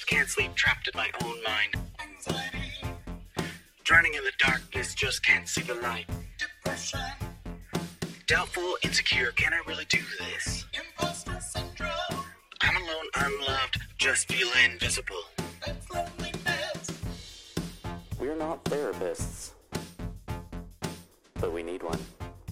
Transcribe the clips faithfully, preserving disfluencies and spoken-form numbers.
can't sleep, trapped in my own mind. Anxiety. Drowning in the darkness, just can't see the light. Depression. Doubtful, insecure, can I really do this? Imposter syndrome. I'm alone, unloved, just feel invisible. That's loneliness. We're not therapists, but we need one.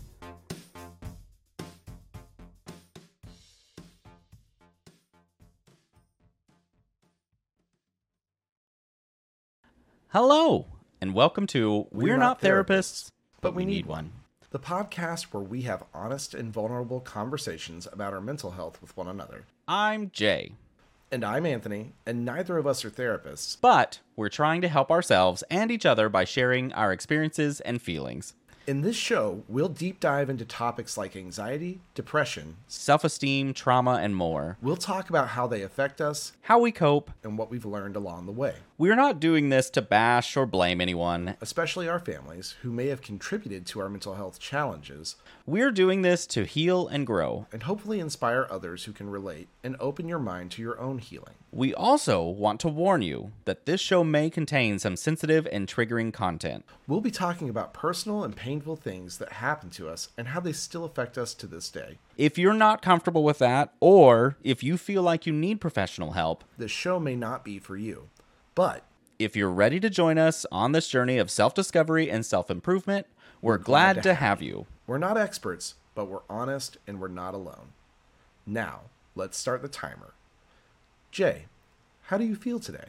Hello, and welcome to We're, We're Not Not Therapists, Therapists, but We Need One. The podcast where we have honest and vulnerable conversations about our mental health with one another. I'm Jay, And I'm Anthony, and neither of us are therapists. but we're trying to help ourselves and each other by sharing our experiences and feelings. In this show, we'll deep dive into topics like anxiety, depression. Self-esteem, trauma, and more. We'll talk about how they affect us How we cope. and what we've learned along the way, We're not doing this to bash or blame anyone. especially our families who may have contributed to our mental health challenges, We're doing this to heal and grow. and hopefully inspire others who can relate and open your mind to your own healing. We also want to warn you that this show may contain some sensitive and triggering content. We'll be talking about personal and painful things that happen to us and how they still affect us to this day. If you're not comfortable with that, or if you feel like you need professional help, This show may not be for you, but if you're ready to join us on this journey of self-discovery and self-improvement, we're glad, glad to to have you. we're not experts, but we're honest and we're not alone. Now, let's start the timer. Jay, how do you feel today?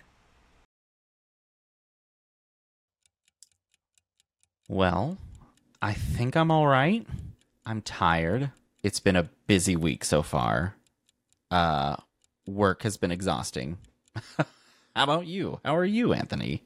Well, I think I'm all right. I'm tired. It's been a busy week so far. Uh, work has been exhausting. How about you? How are you, Anthony?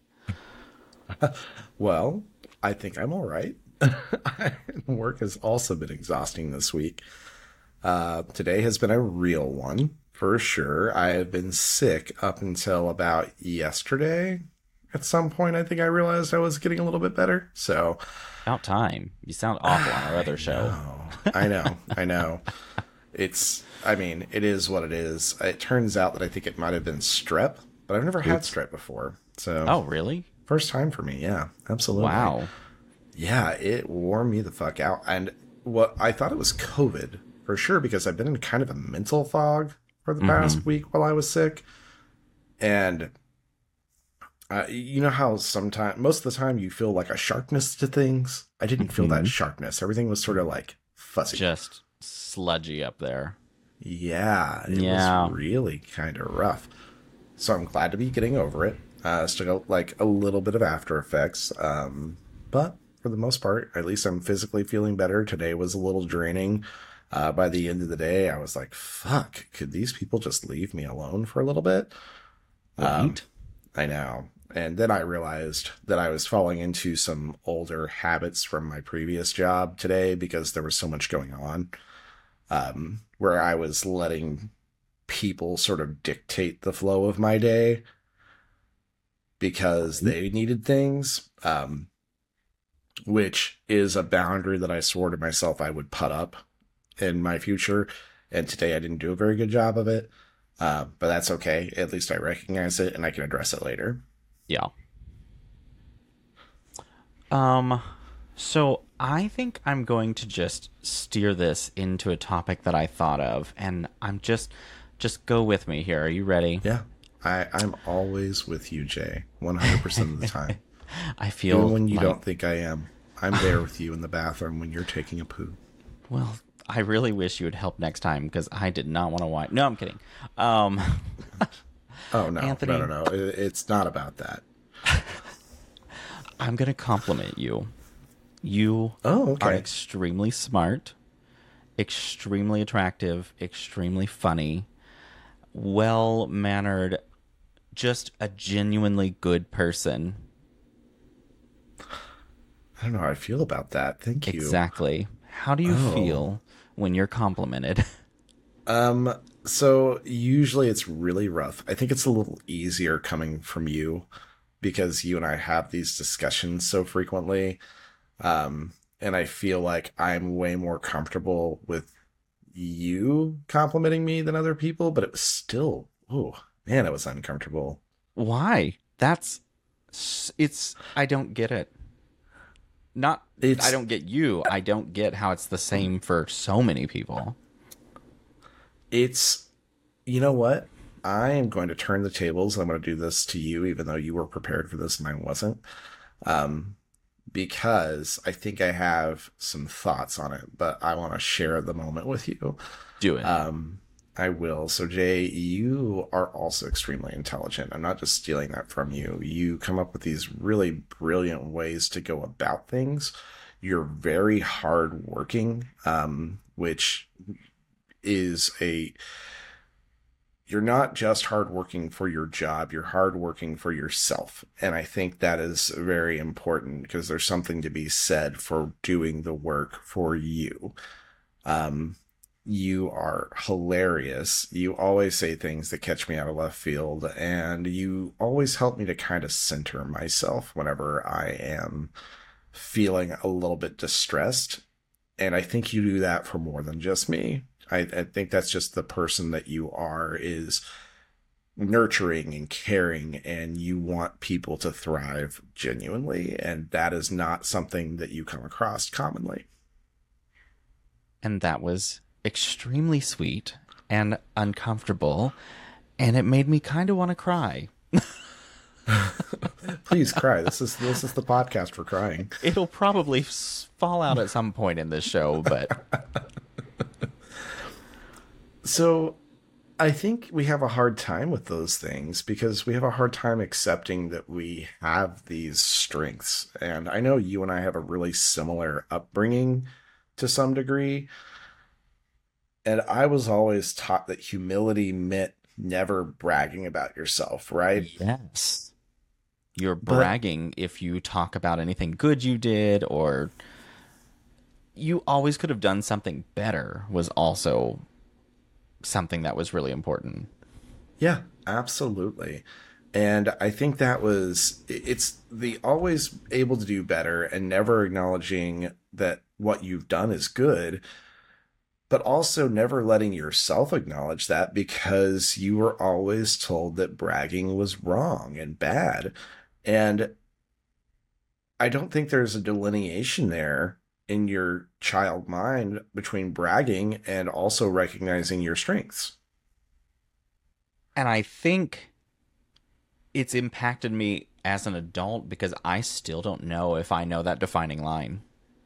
Well, I think I'm all right. Work has also been exhausting this week. Uh, today has been a real one, for sure. I have been sick up until about yesterday. At some point, I think I realized I was getting a little bit better. So, About time. You sound awful on our other show. oh, I know, I know. It's, I mean, it is what it is. It turns out that I think it might have been strep, but I've never had strep before. So, Oh, really? first time for me. Yeah, absolutely. Wow. Yeah, it wore me the fuck out. And what I thought it was COVID for sure, because I've been in kind of a mental fog for the past week while I was sick. And uh, you know how sometimes, most of the time, you feel like a sharpness to things. I didn't feel that sharpness. Everything was sort of like fuzzy. Just sludgy up there. Yeah, it Yeah. was really kind of rough. So I'm glad to be getting over it. Uh, still got like a little bit of after effects, um, but for the most part, at least I'm physically feeling better. Today was a little draining. Uh, by the end of the day, I was like, "Fuck! Could these people just leave me alone for a little bit?" Um, Right? I know. And then I realized that I was falling into some older habits from my previous job today because there was so much going on, um, where I was letting people sort of dictate the flow of my day because they needed things, um, which is a boundary that I swore to myself I would put up in my future. And today I didn't do a very good job of it. Uh, but that's okay. At least I recognize it and I can address it later. Yeah. Um, so I think I'm going to just steer this into a topic that I thought of, and I'm just, just go with me here. Are you ready? Yeah. I, I'm always with you, Jay, one hundred percent of the time. I feel Even when you like, don't think I am. I'm there with you in the bathroom when you're taking a poo. well, I really wish you would help next time because I did not want to watch. No, I'm kidding. Um, Oh, no. Anthony. No, no, no. It, it's not about that. I'm going to compliment you. You Oh, okay. are extremely smart, extremely attractive, extremely funny, well-mannered, just a genuinely good person. I don't know how I feel about that. Thank you. Exactly. How do you Oh. feel when you're complimented? Um, so usually it's really rough. I think it's a little easier coming from you because you and I have these discussions so frequently. Um, and I feel like I'm way more comfortable with you complimenting me than other people, but it was still, oh man, it was uncomfortable Why? That's it's I don't get it. Not It's- I don't get you. I don't get how it's the same for so many people. It's, you know what? I am going to turn the tables. I'm going to do this to you, even though you were prepared for this and I wasn't. Um, because I think I have some thoughts on it, but I want to share the moment with you. Do it. Um, I will. So, Jay, you are also extremely intelligent. I'm not just stealing that from you. You come up with these really brilliant ways to go about things. You're very hardworking, um, which is a. You're not just hardworking for your job. You're hardworking for yourself, and I think that is very important because there's something to be said for doing the work for you. Um. You are hilarious. You always say things that catch me out of left field, and you always help me to kind of center myself whenever I am feeling a little bit distressed. And I think you do that for more than just me. I, I think that's just the person that you are, is nurturing and caring, and you want people to thrive genuinely. And that is not something that you come across commonly. And that was extremely sweet and uncomfortable, and it made me kind of want to cry. Please cry. This is this is the podcast for crying. It'll probably s- fall out at some point in this show, but So I think we have a hard time with those things because we have a hard time accepting that we have these strengths. And I know you and I have a really similar upbringing to some degree. And I was always taught that humility meant never bragging about yourself, right? yes, you're bragging if you talk about anything good you did, or you always could have done something better was also something that was really important. Yeah, absolutely. And I think that was, it's the always able to do better and never acknowledging that what you've done is good, but also never letting yourself acknowledge that because you were always told that bragging was wrong and bad. And I don't think there's a delineation there in your child mind between bragging and also recognizing your strengths. And I think it's impacted me as an adult because I still don't know if I know that defining line.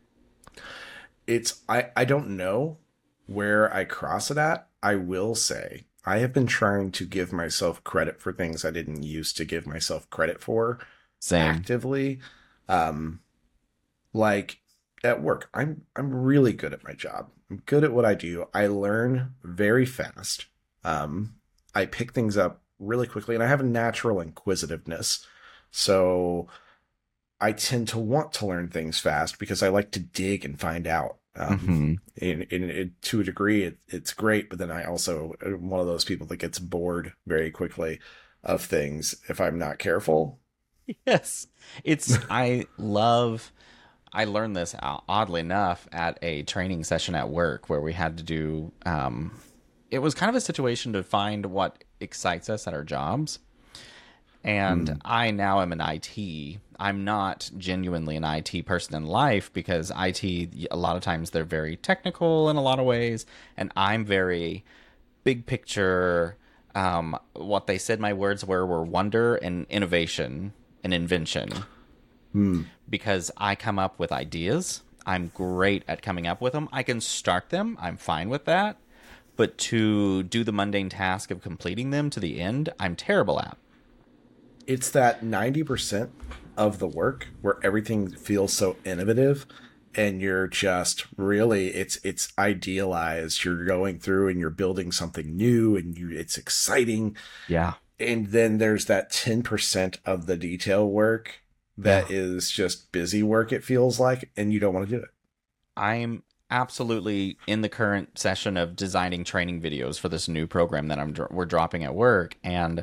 It's, I, I don't know where I cross it at. I will say I have been trying to give myself credit for things I didn't used to give myself credit for. Same. Actively. Um, like at work, I'm, I'm really good at my job. I'm good at what I do. I learn very fast. Um, I pick things up really quickly, and I have a natural inquisitiveness. So I tend to want to learn things fast because I like to dig and find out. Um, Mm-hmm. in, in, in to a degree, it, it's great, but then I also am one of those people that gets bored very quickly of things if I'm not careful. Yes. It's, I love, I learned this uh, oddly enough at a training session at work where we had to do, um, it was kind of a situation to find what excites us at our jobs. And mm. I now am an I T. I'm not genuinely an I T person in life because I T, a lot of times they're very technical in a lot of ways. And I'm very big picture. Um, what they said my words were, were wonder and innovation and invention. Mm. Because I come up with ideas. I'm great at coming up with them. I can start them. I'm fine with that. But to do the mundane task of completing them to the end, I'm terrible at. It's that ninety percent of the work where everything feels so innovative and you're just really, it's it's idealized. You're going through and you're building something new and you it's exciting. Yeah. And then there's that ten percent of the detail work that yeah. is just busy work, it feels like, and you don't want to do it. I'm absolutely in the current session of designing training videos for this new program that I'm we're dropping at work, and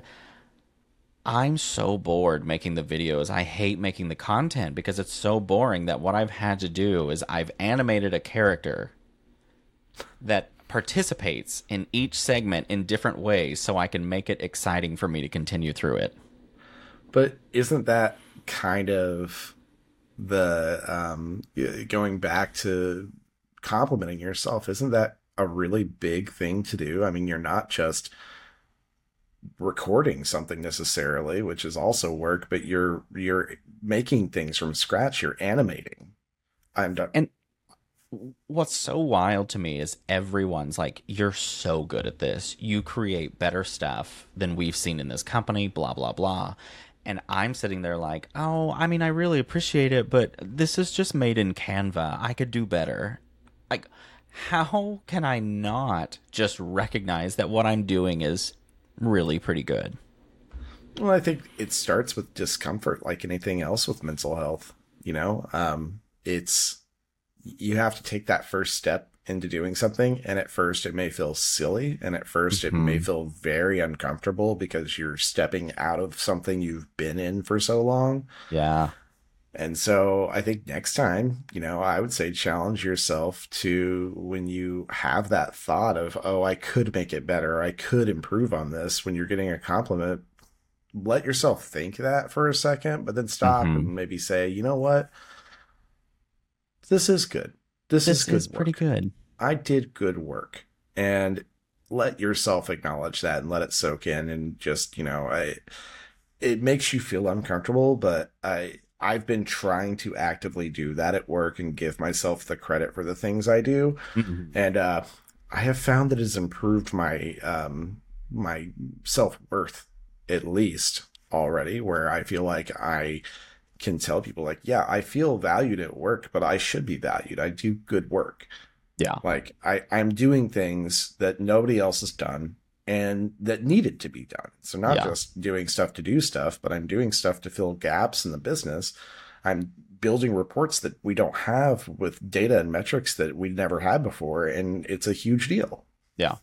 I'm so bored making the videos. I hate making the content because it's so boring that what I've had to do is I've animated a character that participates in each segment in different ways so I can make it exciting for me to continue through it. But isn't that kind of the um, going back to complimenting yourself? Isn't that a really big thing to do? I mean, you're not just recording something necessarily, which is also work, but you're you're making things from scratch. You're animating. I'm done. And what's so wild to me is everyone's like, you're so good at this. You create better stuff than we've seen in this company, blah, blah, blah. And I'm sitting there like, oh, I mean, I really appreciate it, but this is just made in Canva. I could do better. Like, how can I not just recognize that what I'm doing is really pretty good? Well, I think it starts with discomfort, like anything else with mental health. You know, um, it's, you have to take that first step into doing something. And at first it may feel silly. And at first mm-hmm. it may feel very uncomfortable because you're stepping out of something you've been in for so long. Yeah. And so I think next time, you know, I would say challenge yourself to, when you have that thought of, oh, I could make it better, I could improve on this, when you're getting a compliment, let yourself think that for a second, but then stop mm-hmm. and maybe say, you know what? This is good. This, this is good. Is pretty good. I did good work. And let yourself acknowledge that and let it soak in. And just, you know, I, it makes you feel uncomfortable, but I, I've been trying to actively do that at work and give myself the credit for the things I do. Mm-hmm. And, uh, I have found that it has improved my, um, my self-worth at least already, where I feel like I can tell people like, yeah, I feel valued at work, but I should be valued. I do good work. Yeah. Like I, I'm doing things that nobody else has done and that needed to be done. So not yeah. just doing stuff to do stuff, but I'm doing stuff to fill gaps in the business. I'm building reports that we don't have with data and metrics that we never had before. And it's a huge deal. Yeah.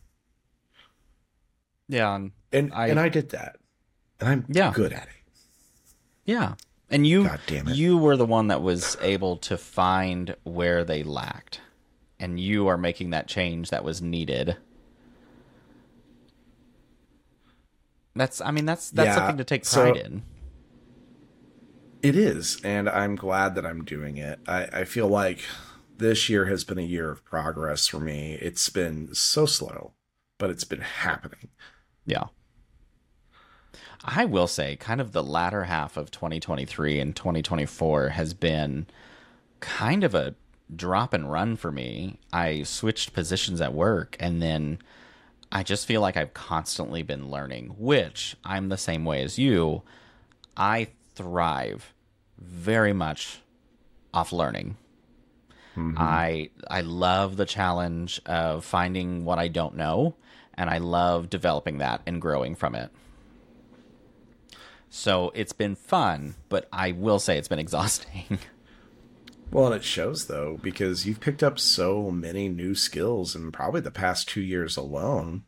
Yeah. And, and I, and I did that and I'm yeah. good at it. Yeah. And you, God damn it. you were the one that was able to find where they lacked. And you are making that change that was needed. That's, I mean, that's that's yeah, something to take pride so in. It is, and I'm glad that I'm doing it. I, I feel like this year has been a year of progress for me. It's been so slow, but it's been happening. Yeah. I will say kind of the latter half of twenty twenty-three and twenty twenty-four has been kind of a drop and run for me. I switched positions at work, and then I just feel like I've constantly been learning, which I'm the same way as you. I thrive very much off learning. Mm-hmm. I I love the challenge of finding what I don't know, and I love developing that and growing from it. So it's been fun, but I will say it's been exhausting. Well, and it shows, though, because you've picked up so many new skills in probably the past two years alone.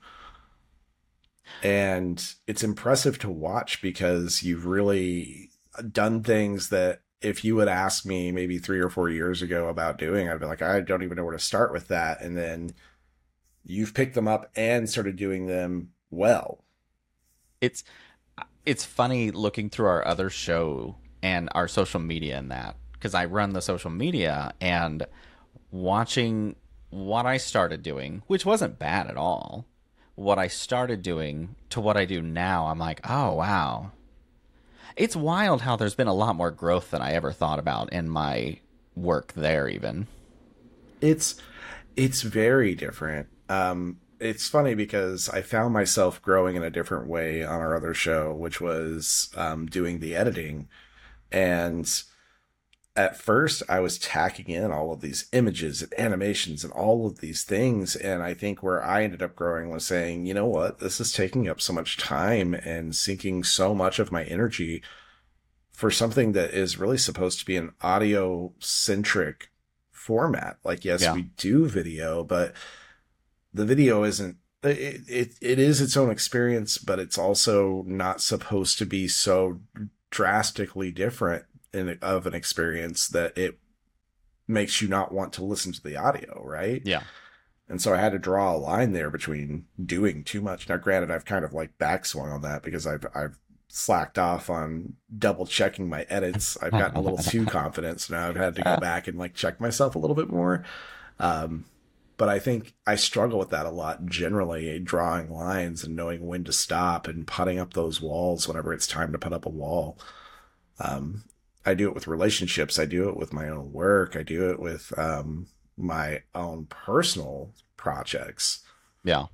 And it's impressive to watch because you've really done things that if you would ask me maybe three or four years ago about doing, I'd be like, I don't even know where to start with that. And then you've picked them up and started doing them well. It's it's funny looking through our other show and our social media and that, because I run the social media, and watching what I started doing, which wasn't bad at all, what I started doing to what I do now, I'm like, oh, wow. It's wild how there's been a lot more growth than I ever thought about in my work there even. It's it's very different. Um, it's funny because I found myself growing in a different way on our other show, which was um, doing the editing. And at first I was tacking in all of these images and animations and all of these things. And I think where I ended up growing was saying, you know what, this is taking up so much time and sinking so much of my energy for something that is really supposed to be an audio centric format. Like, yes, yeah. we do video, but the video isn't, it, it, it is its own experience, but it's also not supposed to be so drastically different in, of an experience that it makes you not want to listen to the audio, right? Yeah. And so I had to draw a line there between doing too much. Now, granted, I've kind of like backswung on that because I've I've slacked off on double checking my edits. I've gotten a little too confident, so now I've had to go back and like check myself a little bit more. Um, but I think I struggle with that a lot generally, drawing lines and knowing when to stop and putting up those walls whenever it's time to put up a wall. Um, I do it with relationships. I do it with my own work. I do it with um, my own personal projects. Yeah.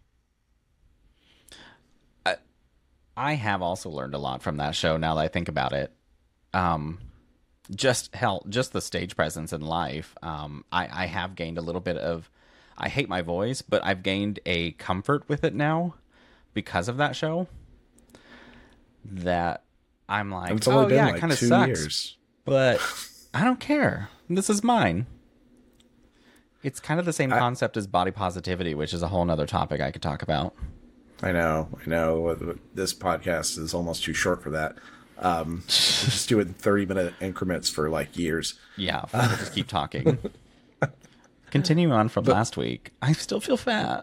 I, I have also learned a lot from that show now that I think about it. Um, just hell, just the stage presence in life. Um, I, I have gained a little bit of, I hate my voice, but I've gained a comfort with it now because of that show. That I'm like, it's only oh been yeah, like it kind of two sucks, years. but I don't care. This is mine. It's kind of the same I, concept as body positivity, which is a whole nother topic I could talk about. I know, I know. This podcast is almost too short for that. Um, just doing thirty minute increments for like years. Yeah, we'll just keep talking. Continue on from but, last week. I still feel fat.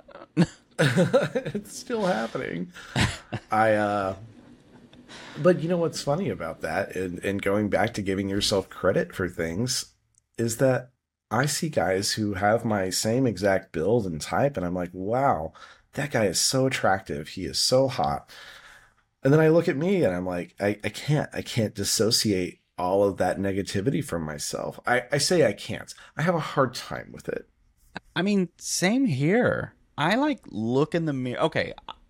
It's still happening. I, uh, but you know what's funny about that, and, and going back to giving yourself credit for things, is that I see guys who have my same exact build and type, and I'm like, wow, that guy is so attractive. He is so hot. And then I look at me and I'm like, I, I can't, I can't dissociate all of that negativity from myself. I, I say I can't. I have a hard time with it. I mean, same here. I like look in the mirror. Okay,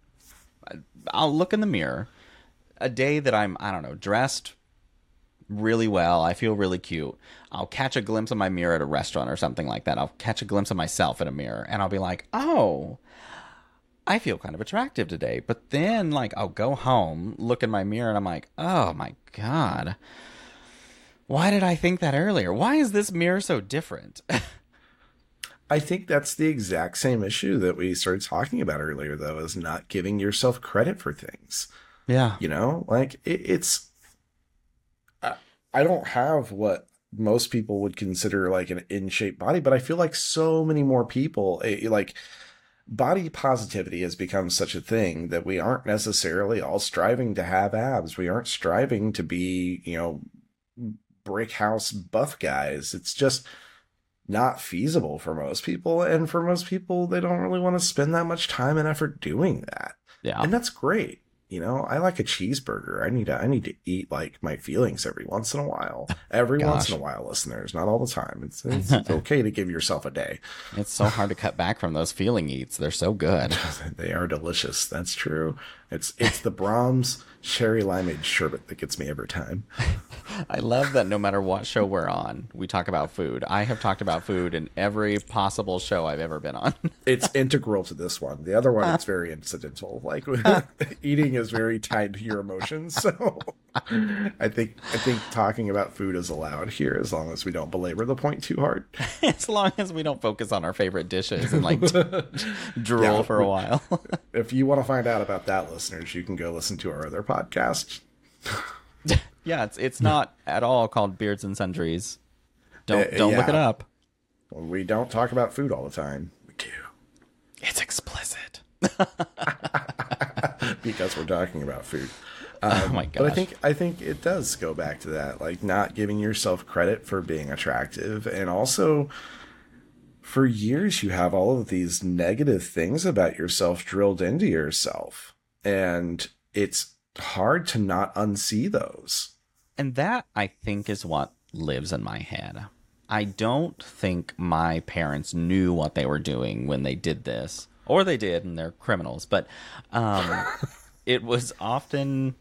I'll look in the mirror a day that I'm, I don't know, dressed really well. I feel really cute. I'll catch a glimpse of my mirror at a restaurant or something like that. I'll catch a glimpse of myself in a mirror and I'll be like, oh, I feel kind of attractive today. But then, like, I'll go home, look in my mirror, and I'm like, oh, my God. Why did I think that earlier? Why is this mirror so different? I think that's the exact same issue that we started talking about earlier, though, is not giving yourself credit for things. Yeah. You know, like, it, it's... I, I don't have what most people would consider, like, an in-shape body, but I feel like so many more people, like... Body positivity has become such a thing that we aren't necessarily all striving to have abs. We aren't striving to be, you know, brick house buff guys. It's just not feasible for most people. And for most people, they don't really want to spend that much time and effort doing that. Yeah. And that's great. You know, I like a cheeseburger. I need to, I need to eat like my feelings every once in a while. Every Gosh. once in a while, listeners, not all the time. It's, it's, it's okay to give yourself a day. It's so hard to cut back from those feeling eats. They're so good. They are delicious. That's true. It's it's the Brahms cherry limeade sherbet that gets me every time. I love that no matter what show we're on, we talk about food. I have talked about food in every possible show I've ever been on. It's integral to this one. The other one, it's very incidental. Like eating is very tied to your emotions. So I think I think talking about food is allowed here as long as we don't belabor the point too hard. As long as we don't focus on our favorite dishes and like drool yeah, for a while. If you want to find out about that, listeners, you can go listen to our other podcast. Yeah, it's it's not at all called Beards and Sundries. Don't uh, don't yeah. look it up. Well, we don't talk about food all the time. We do. It's explicit. Because we're talking about food. Um, oh my gosh. But I think I think it does go back to that, like not giving yourself credit for being attractive, and also for years you have all of these negative things about yourself drilled into yourself, and it's hard to not unsee those. And that, I think, is what lives in my head. I don't think my parents knew what they were doing when they did this. Or they did, and they're criminals. But um, it was often,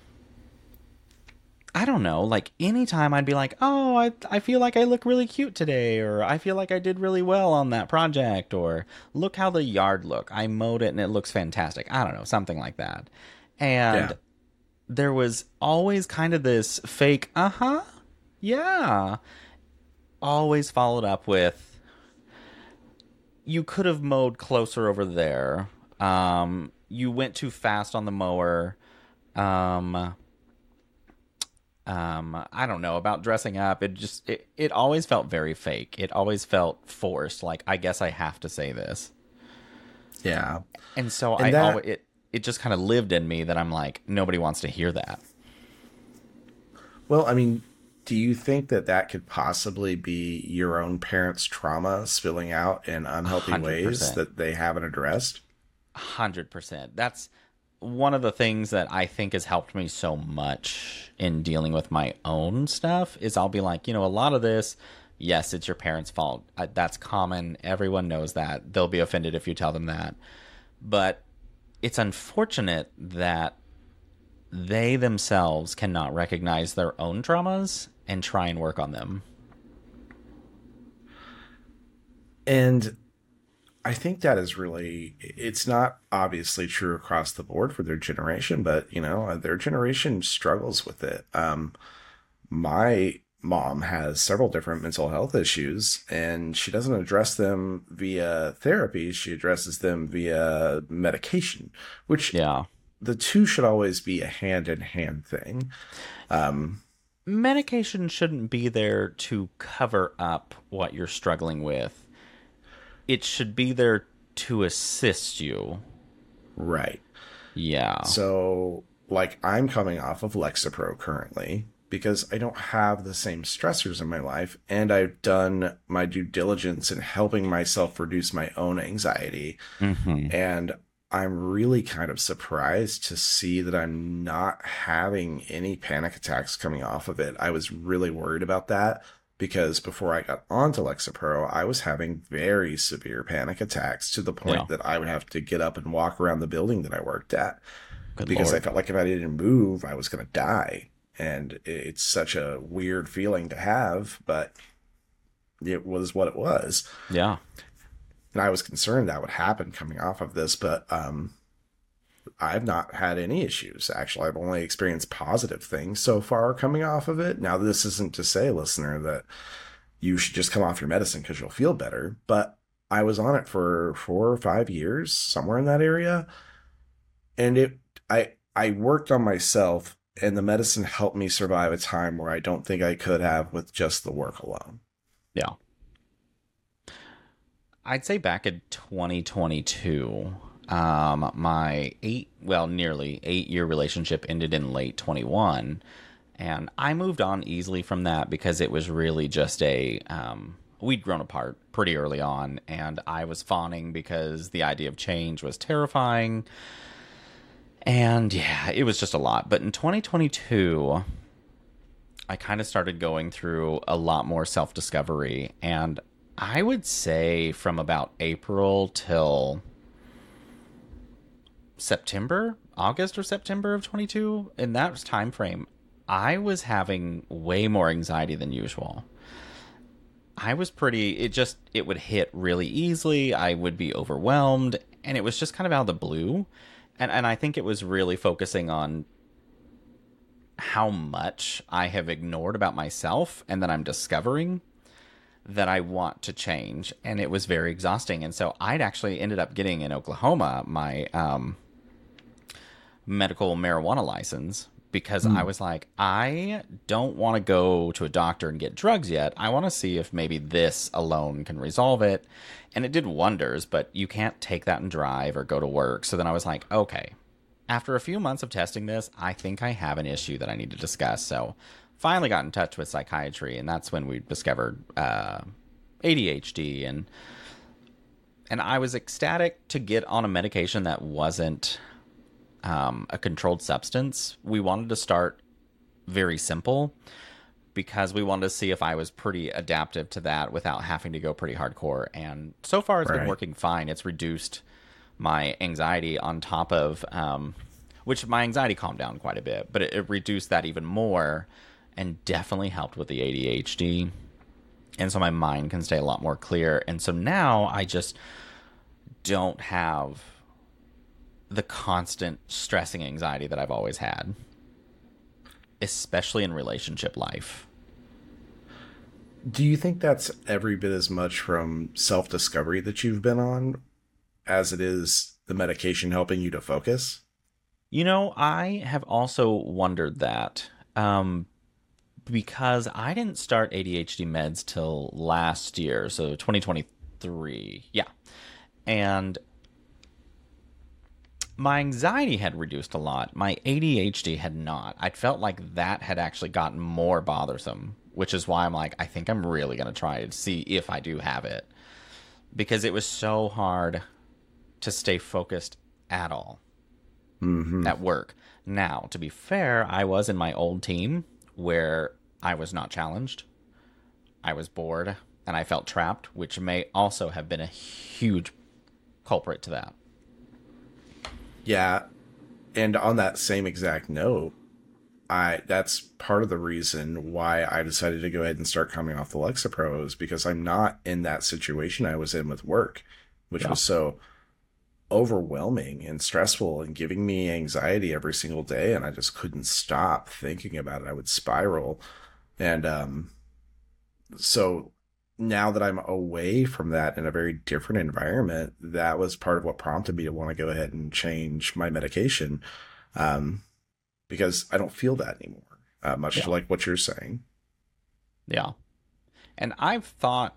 I don't know, like anytime I'd be like, oh, I, I feel like I look really cute today. Or I feel like I did really well on that project. Or look how the yard look. I mowed it and it looks fantastic. I don't know, something like that. And yeah. There was always kind of this fake, uh-huh, yeah, always followed up with, you could have mowed closer over there. Um, you went too fast on the mower. Um, um, I don't know about dressing up. It just, it, it always felt very fake. It always felt forced. Like, I guess I have to say this. Yeah. And so and I that... always, it, it just kind of lived in me that I'm like, nobody wants to hear that. Well, I mean, do you think that that could possibly be your own parents' trauma spilling out in unhealthy ways one hundred percent. that they haven't addressed? one hundred percent. That's one of the things that I think has helped me so much in dealing with my own stuff is I'll be like, you know, a lot of this, yes, it's your parents' fault. Uh, That's common. Everyone knows that. They'll be offended if you tell them that. But it's unfortunate that they themselves cannot recognize their own traumas and try and work on them. And I think that is really, it's not obviously true across the board for their generation, but, you know, their generation struggles with it. Um, my mom has several different mental health issues, and she doesn't address them via therapy. She addresses them via medication, which Yeah. the two should always be a hand in hand thing. Um, Medication shouldn't be there to cover up what you're struggling with. It should be there to assist you. right. Yeah. So, like, I'm coming off of Lexapro currently because I don't have the same stressors in my life, and I've done my due diligence in helping myself reduce my own anxiety. hmm And I'm really kind of surprised to see that I'm not having any panic attacks coming off of it. I was really worried about that because before I got onto Lexapro, I was having very severe panic attacks to the point Yeah. that I would have to get up and walk around the building that I worked at Good because I Lord. felt like if I didn't move, I was going to die. And it's such a weird feeling to have, but it was what it was. Yeah. And I was concerned that would happen coming off of this, but um, I've not had any issues. Actually, I've only experienced positive things so far coming off of it. Now, this isn't to say, listener, that you should just come off your medicine because you'll feel better, but I was on it for four or five years, somewhere in that area, and it, I, I worked on myself, and the medicine helped me survive a time where I don't think I could have with just the work alone. Yeah. I'd say back in twenty twenty-two, um, my eight, well, nearly eight year relationship ended in late twenty-one. And I moved on easily from that because it was really just a, um, we'd grown apart pretty early on. And I was fawning because the idea of change was terrifying. And yeah, it was just a lot. But in twenty twenty-two, I kind of started going through a lot more self discovery. And I would say from about April till September, August or September of twenty-two, in that time frame, I was having way more anxiety than usual. I was pretty, it just, it would hit really easily. I would be overwhelmed, and it was just kind of out of the blue. And and I think it was really focusing on how much I have ignored about myself and that I'm discovering that I want to change. And it was very exhausting. And so I'd actually ended up getting in Oklahoma my um, medical marijuana license because I was like, I don't want to go to a doctor and get drugs yet. I want to see if maybe this alone can resolve it. And it did wonders, but you can't take that and drive or go to work. So then I was like, okay, after a few months of testing this, I think I have an issue that I need to discuss. So finally got in touch with psychiatry, and that's when we discovered uh, A D H D. And and I was ecstatic to get on a medication that wasn't um, a controlled substance. We wanted to start very simple because we wanted to see if I was pretty adaptive to that without having to go pretty hardcore. And so far, it's been Right. working fine. It's reduced my anxiety on top of, um, which my anxiety calmed down quite a bit, but it, it reduced that even more and definitely helped with the A D H D. And so my mind can stay a lot more clear. And so now I just don't have the constant stressing anxiety that I've always had, especially in relationship life. Do you think that's every bit as much from self-discovery that you've been on as it is the medication helping you to focus? You know, I have also wondered that um, because I didn't start A D H D meds till last year, so twenty twenty-three. Yeah. And My anxiety had reduced a lot. My A D H D had not. I felt like that had actually gotten more bothersome, which is why I'm like, I think I'm really going to try to see if I do have it. Because it was so hard to stay focused at all Mm-hmm. at work. Now, to be fair, I was in my old team where I was not challenged. I was bored and I felt trapped, which may also have been a huge culprit to that. Yeah. And on that same exact note, I that's part of the reason why I decided to go ahead and start coming off the Lexapro is because I'm not in that situation I was in with work, which Yeah. was so overwhelming and stressful and giving me anxiety every single day, and I just couldn't stop thinking about it. I would spiral. And um so now that I'm away from that in a very different environment, that was part of what prompted me to want to go ahead and change my medication, um because I don't feel that anymore, uh, much Yeah. like what you're saying. Yeah. And I've thought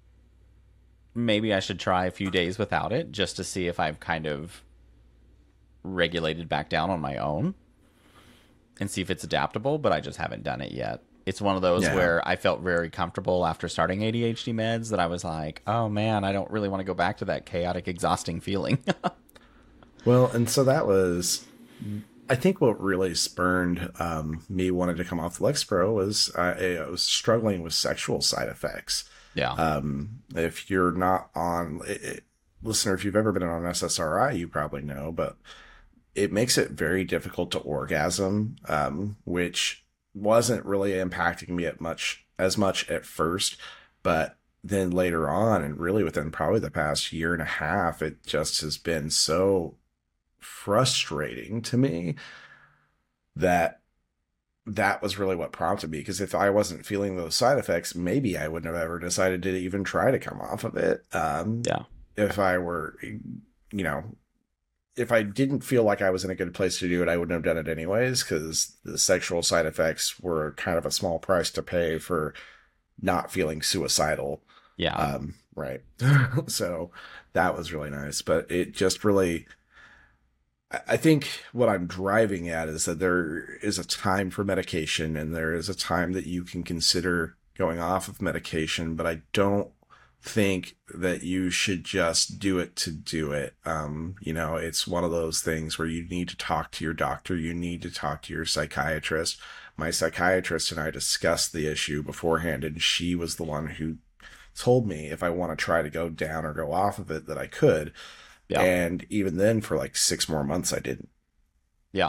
maybe I should try a few days without it just to see if I've kind of regulated back down on my own and see if it's adaptable, but I just haven't done it yet. It's one of those Yeah. where I felt very comfortable after starting A D H D meds that I was like, oh man, I don't really want to go back to that chaotic, exhausting feeling. Well, and so that was, I think what really spurned um, me wanting to come off the Lexapro was I, I was struggling with sexual side effects. Yeah. Um, if you're not on, it, it, listener, if you've ever been on S S R I, you probably know, but it makes it very difficult to orgasm, um, which wasn't really impacting me at much as much at first, but then later on, and really within probably the past year and a half, it just has been so frustrating to me that that was really what prompted me. Because if I wasn't feeling those side effects, maybe I wouldn't have ever decided to even try to come off of it. Um, Yeah. If I were, you know, if I didn't feel like I was in a good place to do it, I wouldn't have done it anyways, because the sexual side effects were kind of a small price to pay for not feeling suicidal. Yeah. Um, right. So that was really nice, but it just really, I I think what I'm driving at is that there is a time for medication and there is a time that you can consider going off of medication, but I don't think that you should just do it to do it. Um, you know, it's one of those things where you need to talk to your doctor. You need to talk to your psychiatrist. My psychiatrist and I discussed the issue beforehand, and she was the one who told me if I want to try to go down or go off of it, that I could. Yeah. And even then, for like six more months, I didn't. Yeah.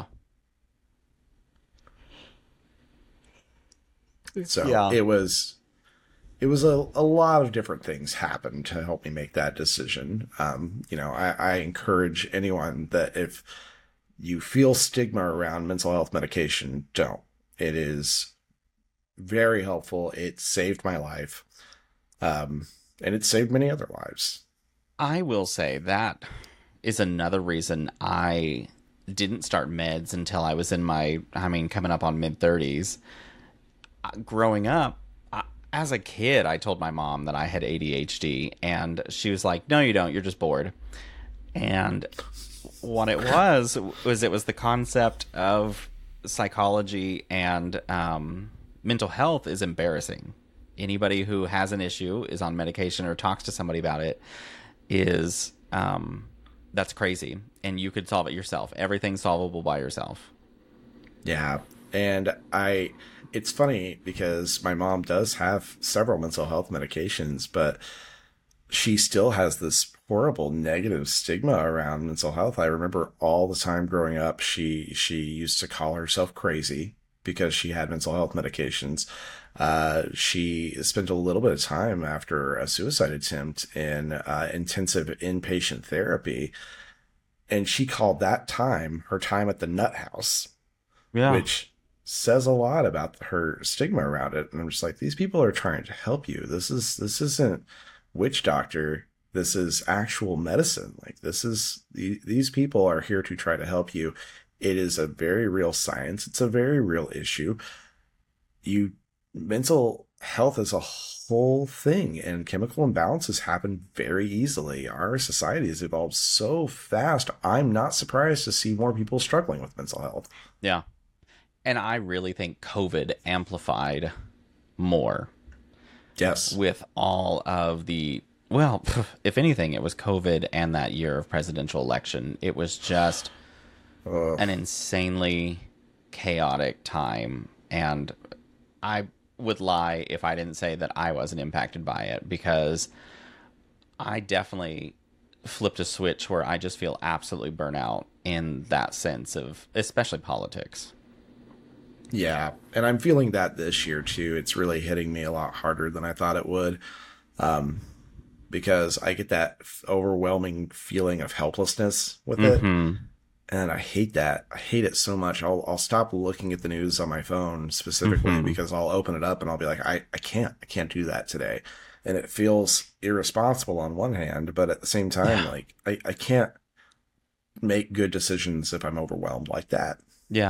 So Yeah. it was, it was a, a lot of different things happened to help me make that decision. Um, you know, I, I encourage anyone that if you feel stigma around mental health medication, don't. It is very helpful. It saved my life. Um, and it saved many other lives. I will say that is another reason I didn't start meds until I was in my, I mean, coming up on mid thirties. Uh, growing up, I, as a kid, I told my mom that I had A D H D, and she was like, no, you don't. You're just bored. And what it was, was it was the concept of psychology and um, mental health is embarrassing. Anybody who has an issue, is on medication, or talks to somebody about it, is um that's crazy, and you could solve it yourself. Everything's solvable by yourself. Yeah. And I, it's funny because my mom does have several mental health medications, but she still has this horrible negative stigma around mental health. I remember all the time growing up, she, she used to call herself crazy because she had mental health medications. Uh, she spent a little bit of time after a suicide attempt in uh, intensive inpatient therapy. And she called that time her time at the nut house, Yeah. which says a lot about her stigma around it. And I'm just like, these people are trying to help you. This is, this isn't witch doctor. This is actual medicine. Like this is, these people are here to try to help you. It is a very real science. It's a very real issue. You mental health is a whole thing, and chemical imbalances happen very easily. Our society has evolved so fast. I'm not surprised to see more people struggling with mental health. Yeah. And I really think COVID amplified more. Yes. With all of the, well, if anything, it was COVID and that year of presidential election. It was just uh. an insanely chaotic time. And I would lie if I didn't say that I wasn't impacted by it, because I definitely flipped a switch where I just feel absolutely burnout in that sense of, especially politics. Yeah, and I'm feeling that this year too. It's really hitting me a lot harder than I thought it would, um, because I get that overwhelming feeling of helplessness with mm-hmm. it, and I hate that. I hate it so much. I'll I'll stop looking at the news on my phone specifically mm-hmm. because I'll open it up and I'll be like, I, I can't, I can't do that today, and it feels irresponsible on one hand, but at the same time, yeah. like I, I can't make good decisions if I'm overwhelmed like that. Yeah.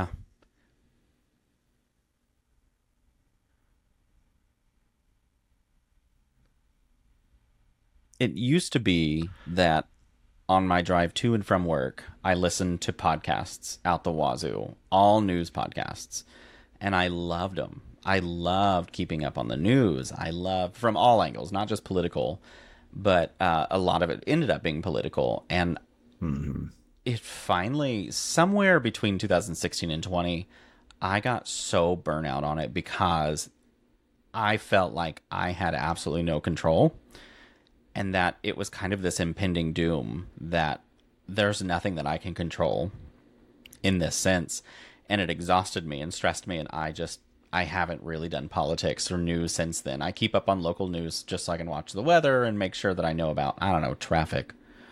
It used to be that on my drive to and from work, I listened to podcasts out the wazoo, all news podcasts, and I loved them. I loved keeping up on the news. I loved from all angles, not just political, but uh, a lot of it ended up being political. And mm-hmm. it finally, somewhere between two thousand sixteen and twenty, I got so burnt out on it because I felt like I had absolutely no control. And that it was kind of this impending doom that there's nothing that I can control in this sense. And it exhausted me and stressed me. And I just, I haven't really done politics or news since then. I keep up on local news just so I can watch the weather and make sure that I know about, I don't know, traffic.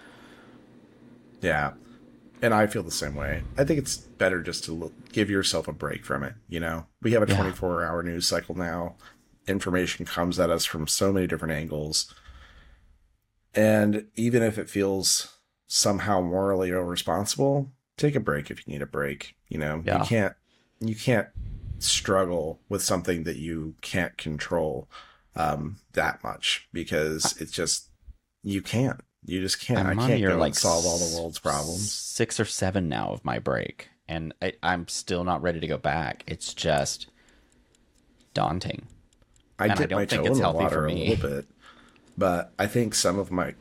Yeah. And I feel the same way. I think it's better just to look, give yourself a break from it. You know, we have a twenty-four hour news cycle now. Information comes at us from so many different angles. And even if it feels somehow morally irresponsible, take a break if you need a break. You know, yeah. you can't you can't struggle with something that you can't control um, that much, because it's just you can't. You just can't. I'm I can't go like and solve all the world's problems. Six or seven now of my break, and I, I'm still not ready to go back. It's just daunting. I dip my toe in the water a little bit. But I think some of my...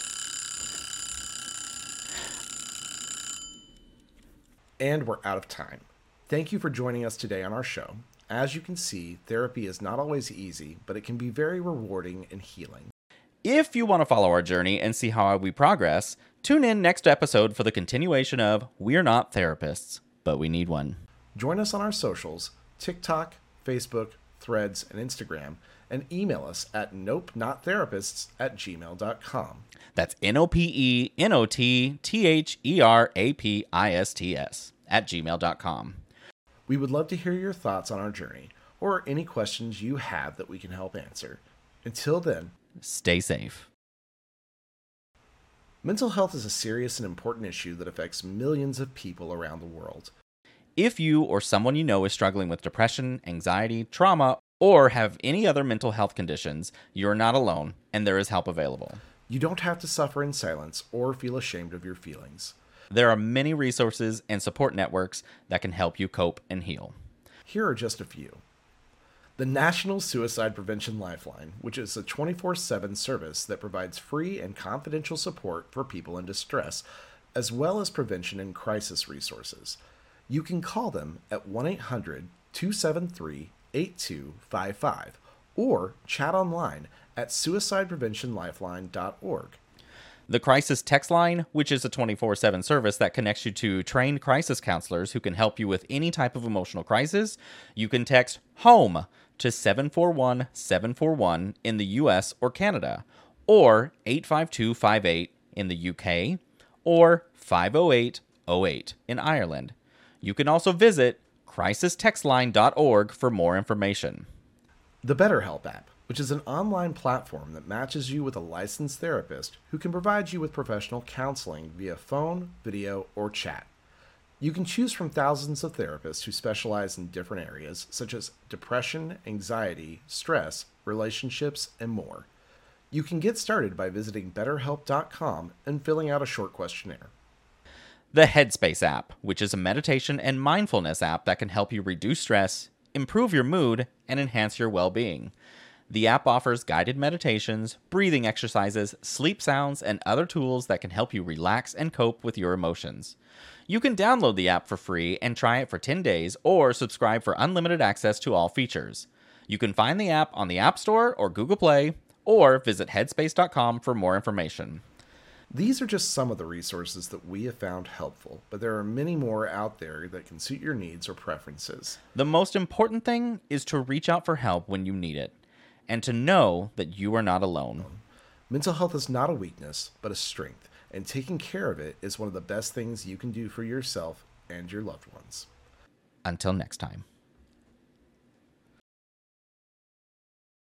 And we're out of time. Thank you for joining us today on our show. As you can see, therapy is not always easy, but it can be very rewarding and healing. If you want to follow our journey and see how we progress, tune in next episode for the continuation of We're Not Therapists, but We Need One. Join us on our socials, TikTok, Facebook, Threads, and Instagram, and email us at nope not therapists at gmail dot com. That's N O P E N O T T H E R A P I S T S at gmail dot com. We would love to hear your thoughts on our journey, or any questions you have that we can help answer. Until then, stay safe. Mental health is a serious and important issue that affects millions of people around the world. If you or someone you know is struggling with depression, anxiety, trauma, or have any other mental health conditions, you're not alone, and there is help available. You don't have to suffer in silence or feel ashamed of your feelings. There are many resources and support networks that can help you cope and heal. Here are just a few. The National Suicide Prevention Lifeline, which is a twenty-four seven service that provides free and confidential support for people in distress, as well as prevention and crisis resources. You can call them at one eight hundred two seven three eight two five five or chat online at suicide prevention lifeline dot org. The Crisis Text Line, which is a twenty-four seven service that connects you to trained crisis counselors who can help you with any type of emotional crisis. You can text HOME to seven four one seven four one in the U S or Canada, or eight five two five eight in the U K, or five oh eight oh eight in Ireland. You can also visit crisis text line dot org for more information. The BetterHelp app, which is an online platform that matches you with a licensed therapist who can provide you with professional counseling via phone, video, or chat. You can choose from thousands of therapists who specialize in different areas, such as depression, anxiety, stress, relationships, and more. You can get started by visiting better help dot com and filling out a short questionnaire. The Headspace app, which is a meditation and mindfulness app that can help you reduce stress, improve your mood, and enhance your well-being. The app offers guided meditations, breathing exercises, sleep sounds, and other tools that can help you relax and cope with your emotions. You can download the app for free and try it for ten days, or subscribe for unlimited access to all features. You can find the app on the App Store or Google Play, or visit headspace dot com for more information. These are just some of the resources that we have found helpful, but there are many more out there that can suit your needs or preferences. The most important thing is to reach out for help when you need it, and to know that you are not alone. Mental health is not a weakness, but a strength, and taking care of it is one of the best things you can do for yourself and your loved ones. Until next time.